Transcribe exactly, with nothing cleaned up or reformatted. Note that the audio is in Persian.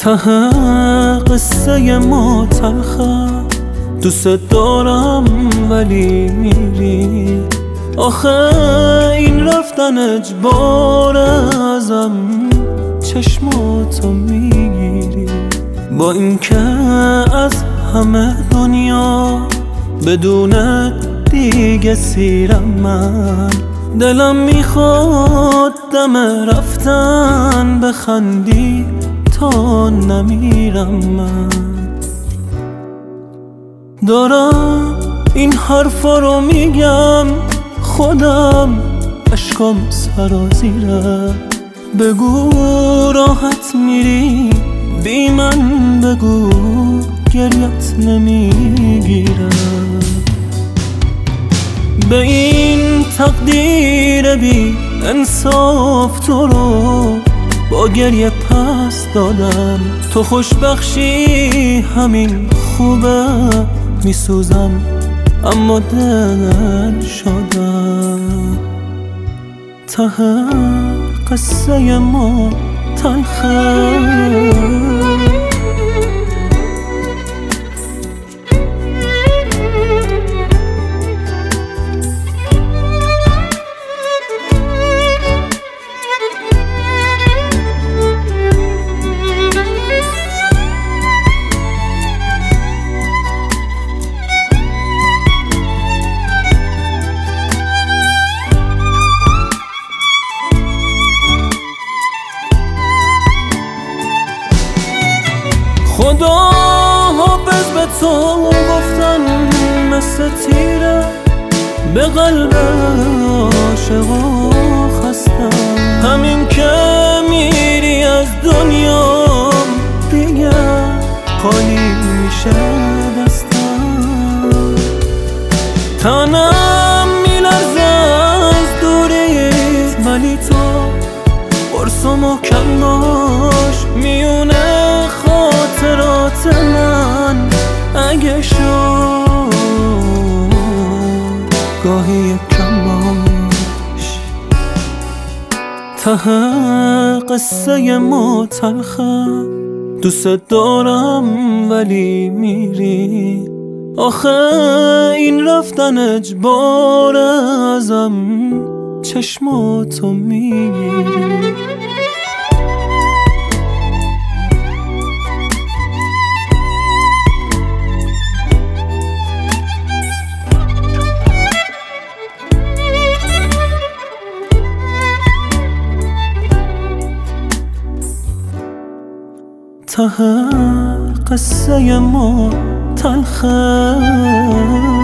ته قصه ما تلخه، دوست دارم ولی میری. آخه این رفتن اجبار، ازم چشماتو میگیری. با اینکه از همه دنیا بدون دیگه سیرم من، دلم میخواد دم رفتن بخندی تا نمیرم. من دارم این حرفا رو میگم، خودم اشکام سرازیره. بگو راحت میری بی من، بگو گریت نمیگیره. به این تقدیر بی انصاف تو رو با گریه پس دادم. تو خوشبخشی همین خوبه، میسوزم اما دل شدم. ته قصه ما تلخه. خدا حافظ به تو گفتن مثل تیره، به قلب عاشقا خستم. همین که میری از دنیا دیگه خالی میشه دستم. تنم میلرزه از دوریت، ولی تو قرص و محکم باش. میونه خاطرات من اگه شد گاهی کم باش. ته قصه ما تلخه، دوست دارم ولی میری. آخه این رفتن اجبار، ازم چشماتو میگیری. ته قصه ما تلخه.